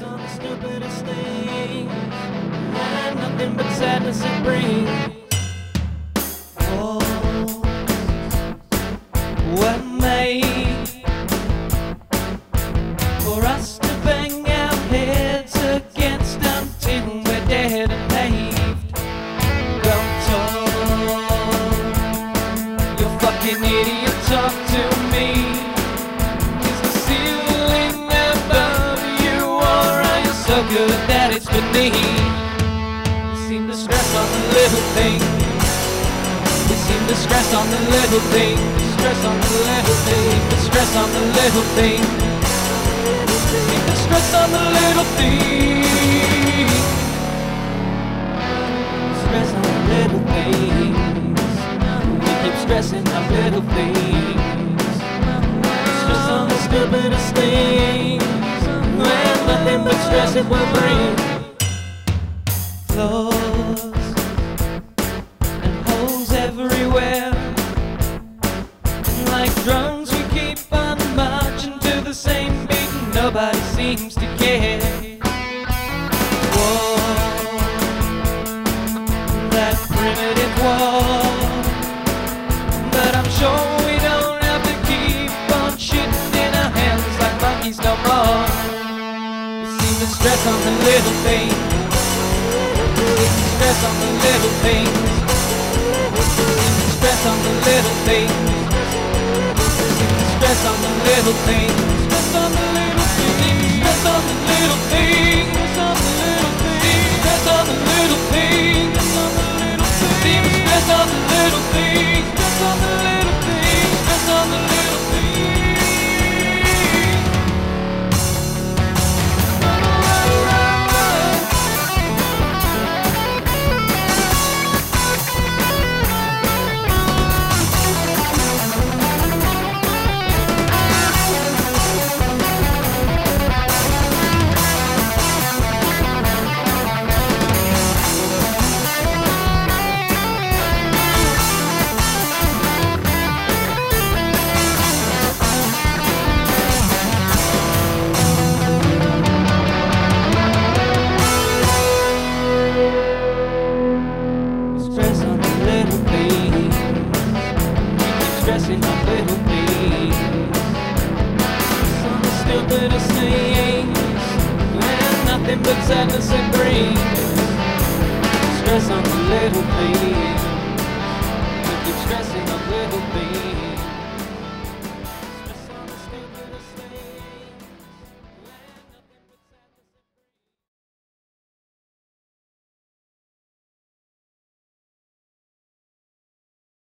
on the stupidest things, and nothing but sadness it brings. Oh, what made for us to bang our heads against until we're dead and paved? Don't talk, you fucking idiot, talk to me. Is the ceiling above you, or are you so good that it's beneath? You seem to stress on the little things. You seem to stress on the little things. Stress on the little things. Stress on the little things. Seem to stress on the little things. Stress on the little things. We keep stressing on little things. Stress on the stupidest things. Well, nothing but stress it will bring. Flaws and holes everywhere. And like drums we keep on marching to the same beat, and nobody seems to care. Whoa, that primitive wall. But I'm sure we don't have to keep on shitting in our hands like monkeys no more. We seem to stress on the little things. Stress on the little things. Stress on the little things. Stress on the little things. Stress on the little things. Stress on the little things. Stress on the little things. Stress on the little things. Stress on the little things. Stress on the little things. Stress on the little things. Stress on the little things. We keep stressing on little things. Stress on the stupidest things, and nothing but sadness it brings. Stress on the little things. We keep stressing on little things.